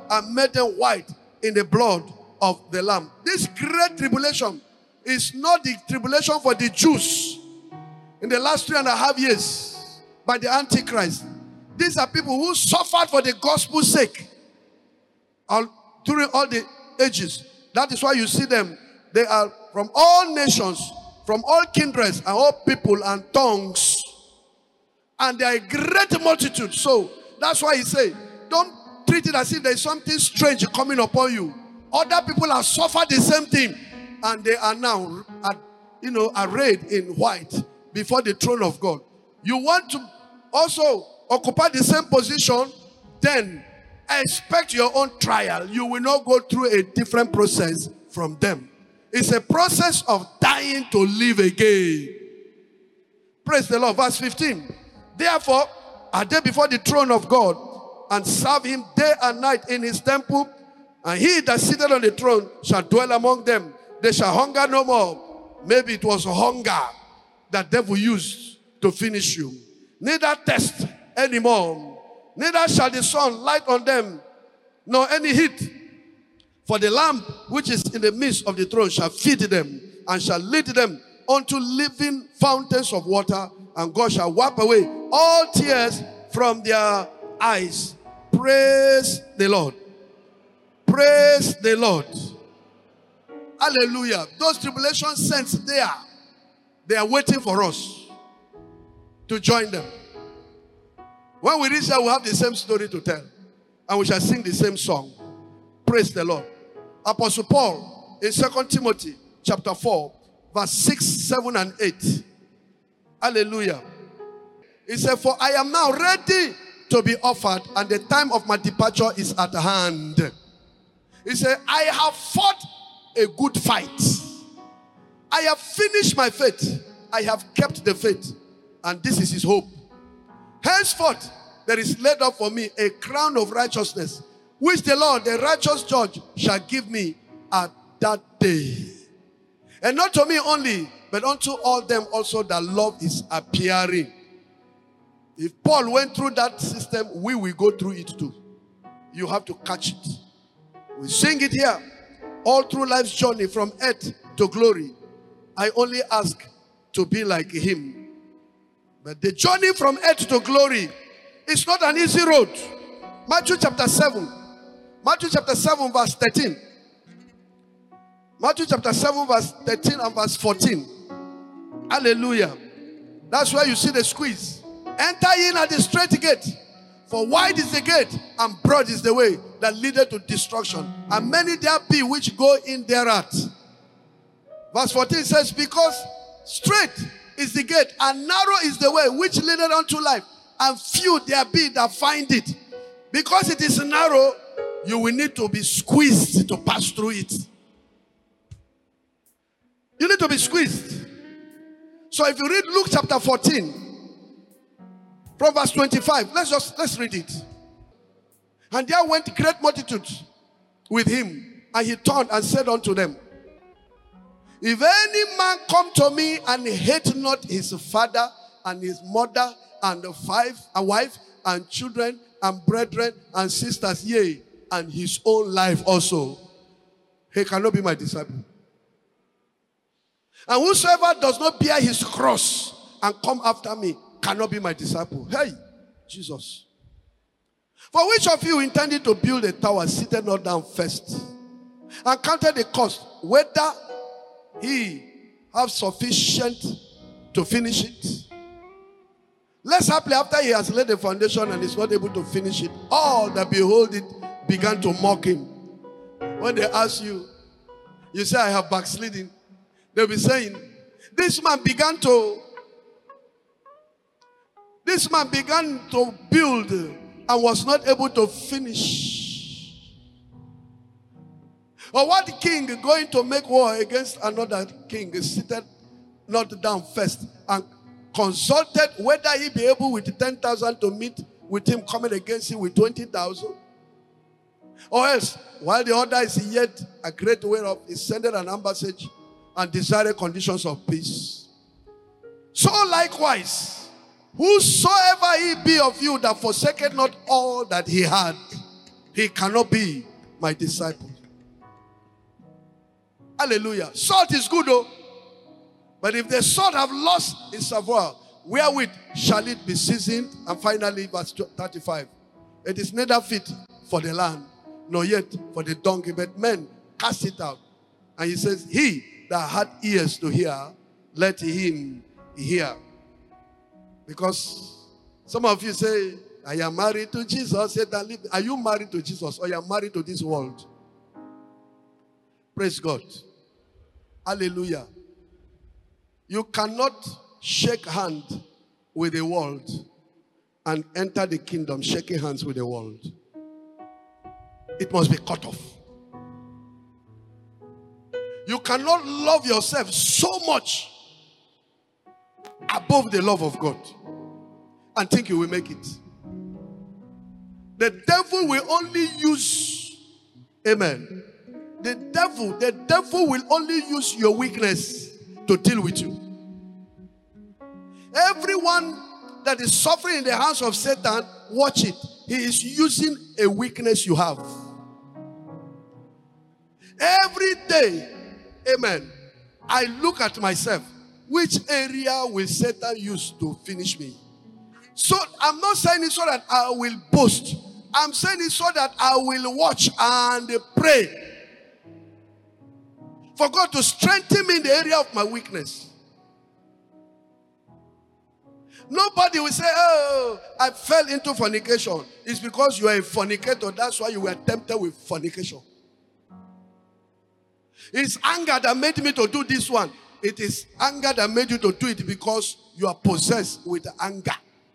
and made them white in the blood of the Lamb. This great tribulation is not the tribulation for the Jews in the last three and a half years by the Antichrist. These are people who suffered for the gospel's sake all, during all the ages. That is why you see them. They are from all nations, from all kindreds and all people and tongues. And they are a great multitude. So that's why he said, don't treat it as if there is something strange coming upon you. Other people have suffered the same thing. And they are now, you know, arrayed in white before the throne of God. You want to also occupy the same position, then expect your own trial. You will not go through a different process from them. It's a process of dying to live again. Praise the Lord. Verse fifteen. Therefore, are they before the throne of God and serve him day and night in his temple? And he that sitteth on the throne shall dwell among them. They shall hunger no more. Maybe it was hunger that devil used to finish you. Neither thirst anymore. Neither shall the sun light on them, nor any heat. For the lamp which is in the midst of the throne shall feed them, and shall lead them unto living fountains of water, and God shall wipe away all tears from their eyes. Praise the Lord. Praise the Lord. Hallelujah. Those tribulation saints there, they are waiting for us to join them. When we reach there, we'll have the same story to tell. And we shall sing the same song. Praise the Lord. Apostle Paul in Second Timothy chapter four, verse six, seven, and eight. Hallelujah. He said, for I am now ready to be offered, and the time of my departure is at hand. He said, I have fought a good fight. I have finished my faith. I have kept the faith. And this is his hope. Henceforth, there is laid up for me a crown of righteousness, which the Lord, the righteous judge, shall give me at that day. And not to me only, but unto all them also that love is appearing. If Paul went through that system, we will go through it too. You have to catch it. We sing it here. All through life's journey from earth to glory, I only ask to be like him. But the journey from earth to glory is not an easy road. Matthew chapter seven. Matthew chapter seven verse thirteen. Matthew chapter seven verse thirteen and verse fourteen. Hallelujah. That's where you see the squeeze. Enter in at the straight gate. For wide is the gate, and broad is the way that leadeth to destruction. And many there be which go in thereat. Verse fourteen says, because straight is the gate, and narrow is the way which leadeth unto life, and few there be that find it. Because it is narrow, you will need to be squeezed to pass through it. You need to be squeezed. So if you read Luke chapter fourteen, from verse twenty-five, let's just let's read it. And there went great multitudes with him, and he turned and said unto them, if any man come to me and hate not his father and his mother and the five a wife and children and brethren and sisters, yea, and his own life also, he cannot be my disciple. And whosoever does not bear his cross and come after me cannot be my disciple. Hey, Jesus. For which of you intended to build a tower seated not down first and counted the cost, whether he have sufficient to finish it? Less happily, after he has laid the foundation and is not able to finish it, all that behold it began to mock him. When they ask you, you say, I have backslidden. They'll be saying, this man began to This man began to build and was not able to finish. Or what king going to make war against another king is seated not down first and consulted whether he be able with ten thousand to meet with him coming against him with twenty thousand? Or else, while the other is yet a great way of, he sent an ambassage and desired conditions of peace. So likewise, whosoever he be of you that forsaketh not all that he had, he cannot be my disciple. Hallelujah. Salt is good though. But if the salt have lost its savour, wherewith shall it be seasoned? And finally, verse thirty-five. It is neither fit for the land, nor yet for the donkey, but men cast it out. And he says, he that had ears to hear, let him hear. Because some of you say, I am married to Jesus. Are you married to Jesus or you are married to this world? Praise God. Hallelujah. You cannot shake hands with the world and enter the kingdom shaking hands with the world. It must be cut off. You cannot love yourself so much above the love of God and think you will make it. The devil will only use, amen. The devil, the devil will only use your weakness to deal with you. Everyone that is suffering in the hands of Satan, watch it. He is using a weakness you have. Every day, amen, I look at myself. Which area will Satan use to finish me? So I'm not saying it so that I will boast. I'm saying it so that I will watch and pray for God to strengthen me in the area of my weakness. Nobody will say, oh, I fell into fornication. It's because you are a fornicator. That's why you were tempted with fornication. It's anger that made me to do this one. It is anger that made you to do it because you are possessed with anger.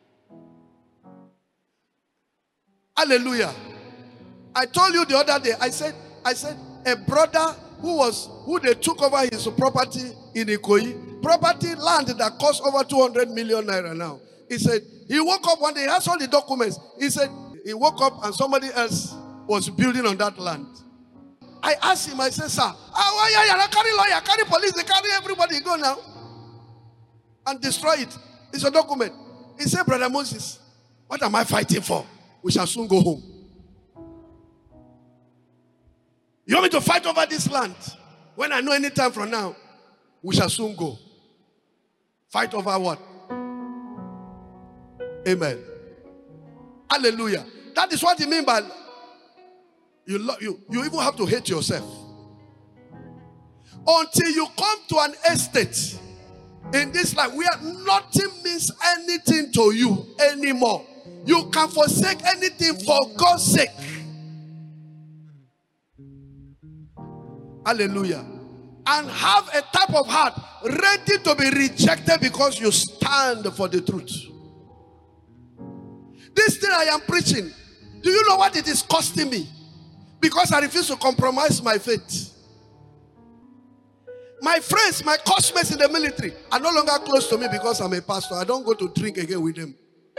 Hallelujah. I told you the other day, I said, I said, a brother who was, who they took over his property in Ikoyi, property land that cost over two hundred million naira now. He said, he woke up one day, he has all the documents. He said, he woke up and somebody else was building on that land. I asked him, I said, sir, ah, why are you carry lawyer, carry police, they carry everybody, go now and destroy it. It's a document. He said, Brother Moses, what am I fighting for? We shall soon go home. You want me to fight over this land? When I know any time from now, we shall soon go. Fight over what? Amen. Hallelujah. That is what he means by you, lo- you, you even have to hate yourself. Until you come to an estate in this life where nothing means anything to you anymore. You can forsake anything for God's sake. Hallelujah. And have a type of heart ready to be rejected because you stand for the truth. This thing I am preaching, do you know what it is costing me? Because I refuse to compromise my faith. My friends, my classmates in the military are no longer close to me because I'm a pastor. I don't go to drink again with them.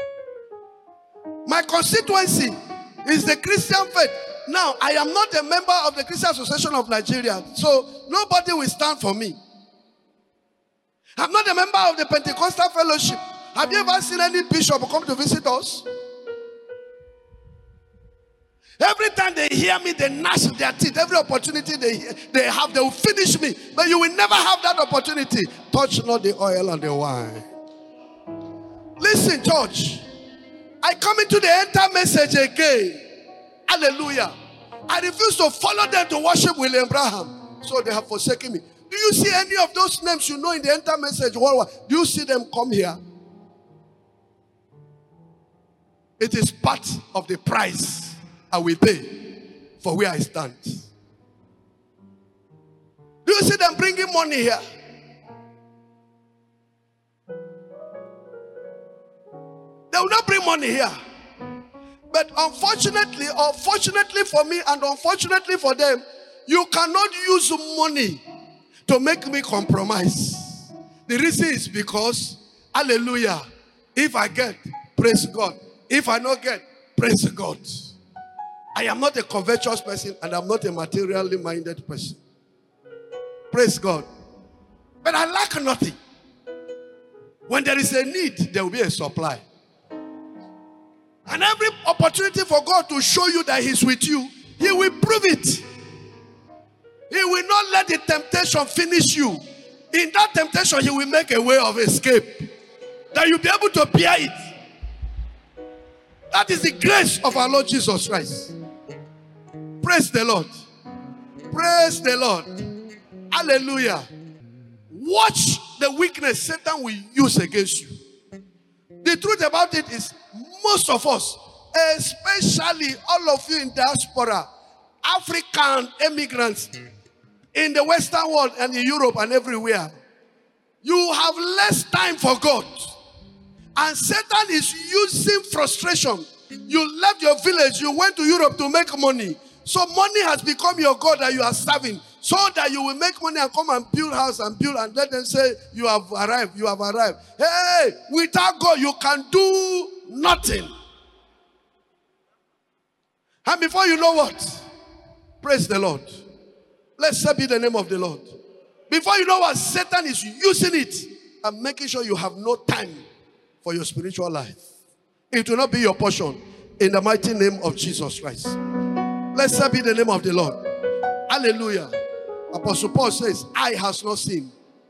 My constituency is the Christian faith. Now, I am not a member of the Christian Association of Nigeria, so nobody will stand for me. I'm not a member of the Pentecostal Fellowship. Have you ever seen any bishop come to visit us? Every time they hear me, they gnash their teeth. Every opportunity they, they have, they will finish me. But you will never have that opportunity. Touch not the oil and the wine. Listen, church. I come into the enter message again. Hallelujah. I refuse to follow them to worship William Branham. So they have forsaken me. Do you see any of those names you know in the enter message worldwide? Do you see them come here? It is part of the price I will pay for where I stand. Do you see them bringing money here? They will not bring money here. But unfortunately, or fortunately for me and unfortunately for them, you cannot use money to make me compromise. The reason is because, hallelujah, if I get, praise God. If I not get, praise God. I am not a covetous person and I'm not a materially minded person. Praise God. But I lack nothing. When there is a need, there will be a supply. And And every opportunity for God to show you that He's with you, He will prove it. He will not let the temptation finish you. In that temptation, He will make a way of escape, that you'll be able to bear it. That is the grace of our Lord Jesus Christ. Praise the Lord. Praise the Lord. Hallelujah. Watch the weakness Satan will use against you. The truth about it is, most of us, especially all of you in diaspora, African immigrants in the Western world and in Europe and everywhere, you have less time for God. And Satan is using frustration. You left your village, you went to Europe to make money. So money has become your God that you are serving. So that you will make money and come and build house and build and let them say, you have arrived, you have arrived. Hey, without God, you can do nothing. And before you know what? Praise the Lord. Blessed be the name of the Lord. Before you know what? Satan is using it and making sure you have no time for your spiritual life. It will not be your portion in the mighty name of Jesus Christ. Blessed be the name of the Lord. Hallelujah. Apostle Paul says, eye has not seen,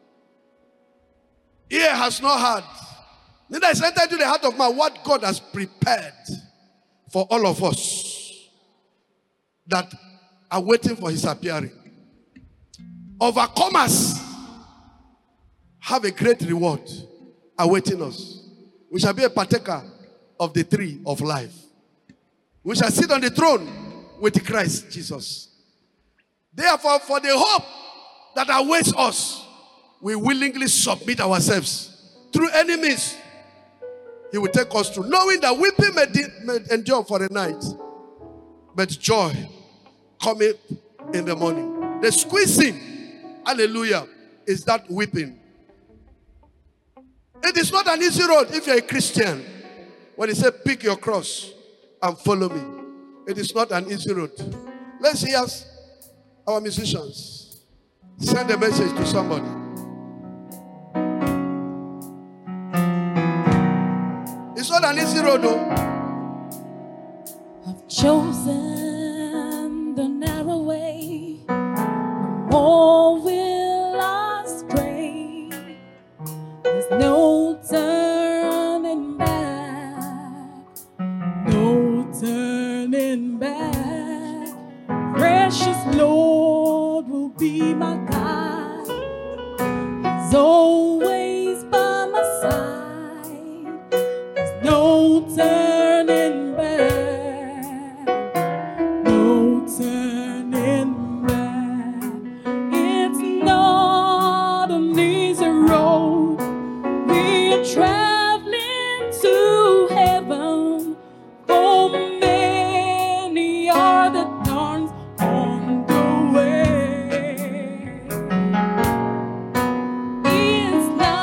ear has not heard, neither is entered into the heart of man what God has prepared for all of us that are waiting for His appearing. Overcomers have a great reward awaiting us. We shall be a partaker of the tree of life. We shall sit on the throne with Christ Jesus. Therefore, for the hope that awaits us, we willingly submit ourselves through any means He will take us through, knowing that weeping may, may endure for a night, but joy cometh in the morning. The squeezing, hallelujah, is that weeping. It is not an easy road if you're a Christian. When He said, pick your cross and follow me, it is not an easy road. Let's hear our musicians send a message to somebody. It's not an easy road, though. I've chosen the narrow way, no more will I stray. There's no turning back, no turning back. Precious Lord will be my guide. He's always by my side. There's no turning back, no turning back. It's not an easy road. We're traveling to heaven. For many are the thorns on the way. It's not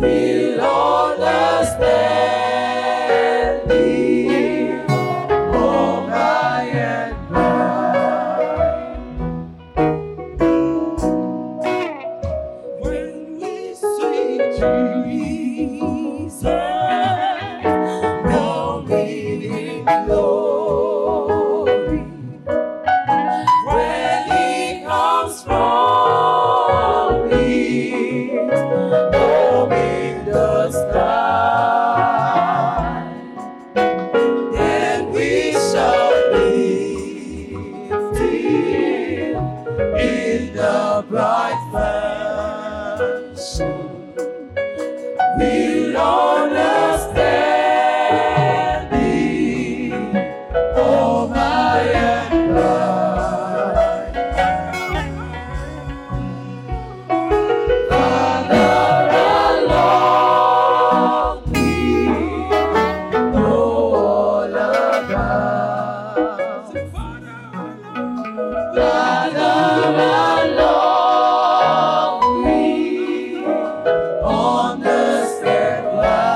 will understand thee, oh by and by. When we see Jesus coming in glory, when he comes from east, home in the sky, then we shall meet him in the bright mansion. We'll understand thee, oh by and by. Father, along we know all about. Father, along we understand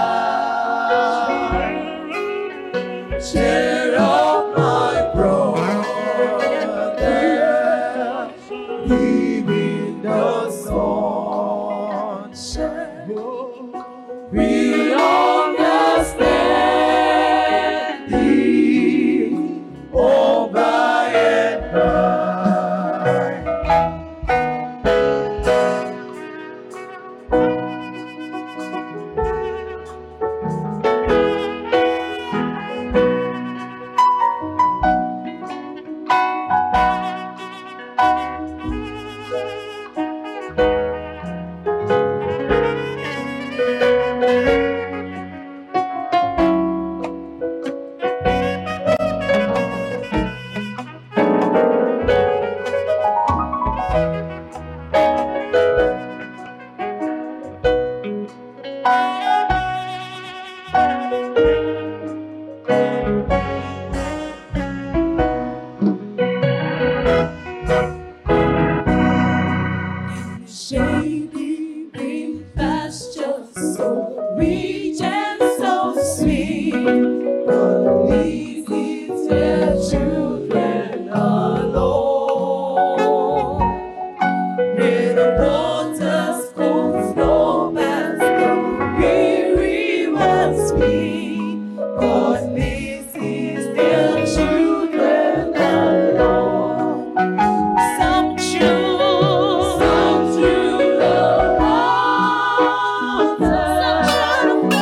why. Cheer up, my brother, live in the sunshine. We'll understand thee, oh by and by. Shady green pastures, so rich and so sweet, but leaves its their children alone. Where the waters cool, flow past the weary ones feet, but leaves its their children alone. Some choose, some choose the water, some try to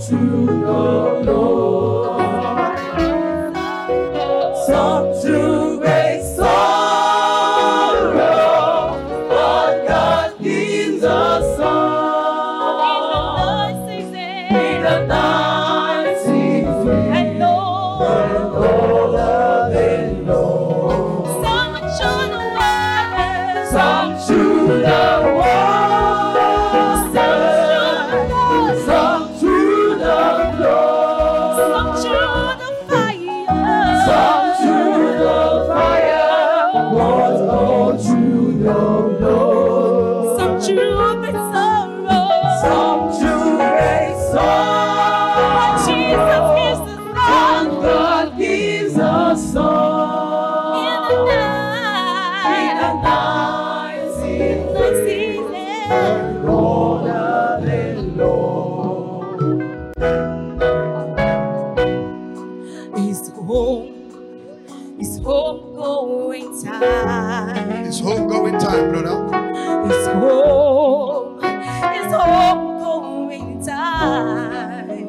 to the Lord. Some to great sorrow, but God gives a song in the night season, and Lord, and Lord. Some to the water, some to the water, some to the blood, some to the fire, some to the fire, what all to the Lord. Some to the sorrow, some to great sorrow. Jesus gives the song, God gives a song in the night, in the night season, night season. Lord, Lord. It's home, it's home going time. It's home going time, brother. It's home, it's home going time.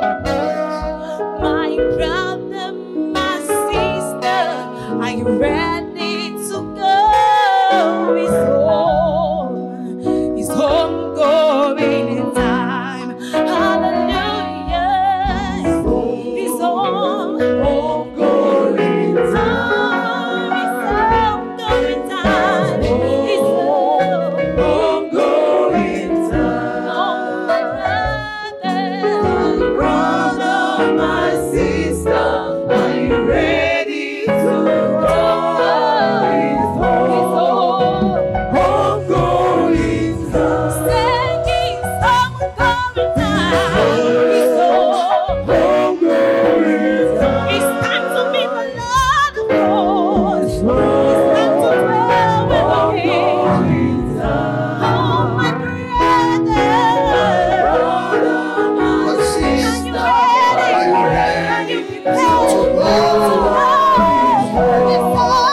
My brother, my sister, are you ready to go? It's home, it's home going time. Hallelujah. It's home, home going time. It's home going time. It's home, home going time. Oh, my brother, brother, my sister, are you ready to go? It's home, home going time. Say it's home going time. It's home, home going time. It's time to meet the Lord of Lords. It's time to dwell with the King. Oh, my brother, My sister, are you ready? Are you prepared to go? It's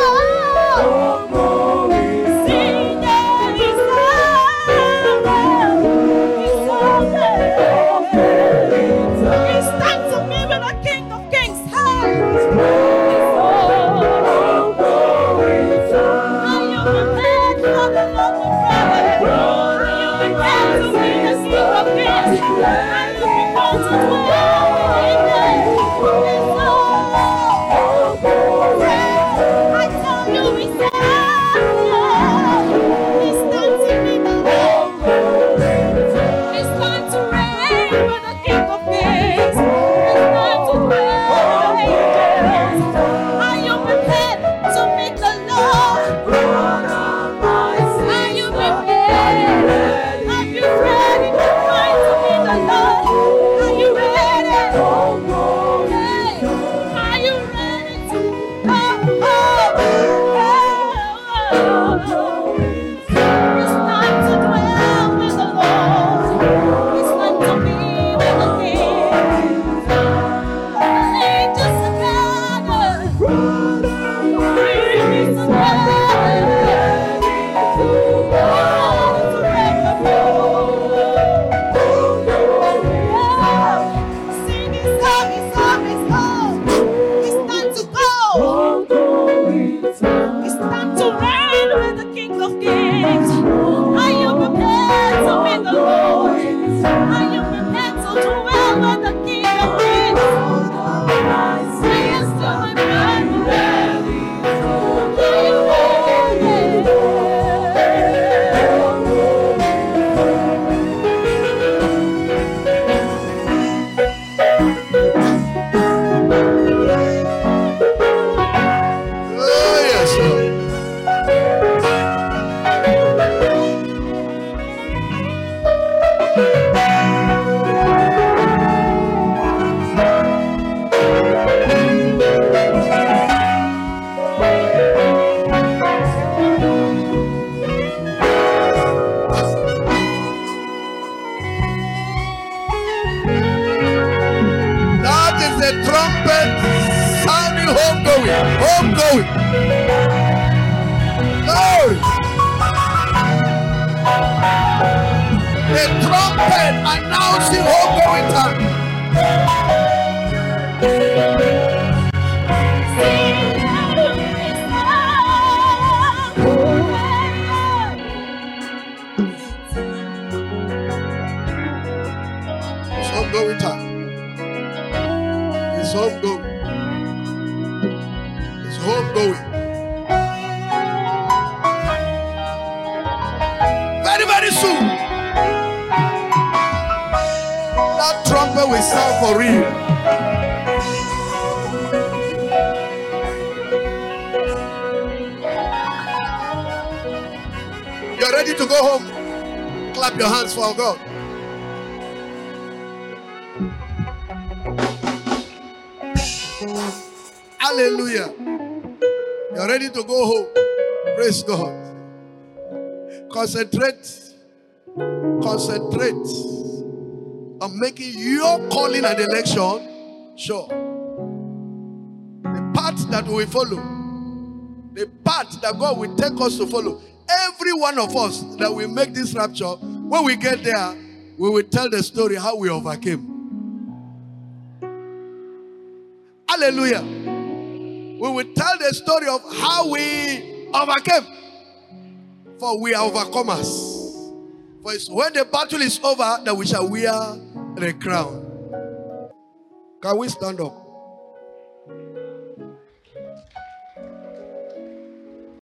home. Sing that it's home. It's home. It's time to meet with the King of Kings. Hey. It's home. Are you prepared for the Lord of Lords? Are you prepared to meet the King of Kings? Are you prepared to dwell with Him? It's home. I tell you, it's home. It's time to meet the Lord. It's time to reign with the King of Kings. It's time to dwell with the angels. Are you prepared to meet the Lord? Are you prepared? Are you ready to find to meet the Lord? Are you ready? Hey, are you ready to go? Oh, oh, oh. It's time to dwell with the Lord. It's time to be with the King. Angels are gathered. Spirits are gathered. Oh, to make the Lord. Sing his song, his song, his song. It's time to go. It's time to reign with the King of Kings. Are you prepared to meet the Lord? Are you prepared to dwell with the King of Kings? Say yes to my brother. Are you Oh, yes, sir. That is the trumpet sounding home going, home going. Glory. The trumpet announcing home going time. sound for real. You're ready to go home. Clap your hands for God. Hallelujah. You're ready to go home. Praise God. Concentrate. Concentrate on making your calling and election sure. The path that we follow, the path that God will take us to follow. Every one of us that will make this rapture, when we get there, we will tell the story how we overcame. Hallelujah. We will tell the story of how we overcame. For we are overcomers. For it's when the battle is over that we shall wear the crown. Can we stand up?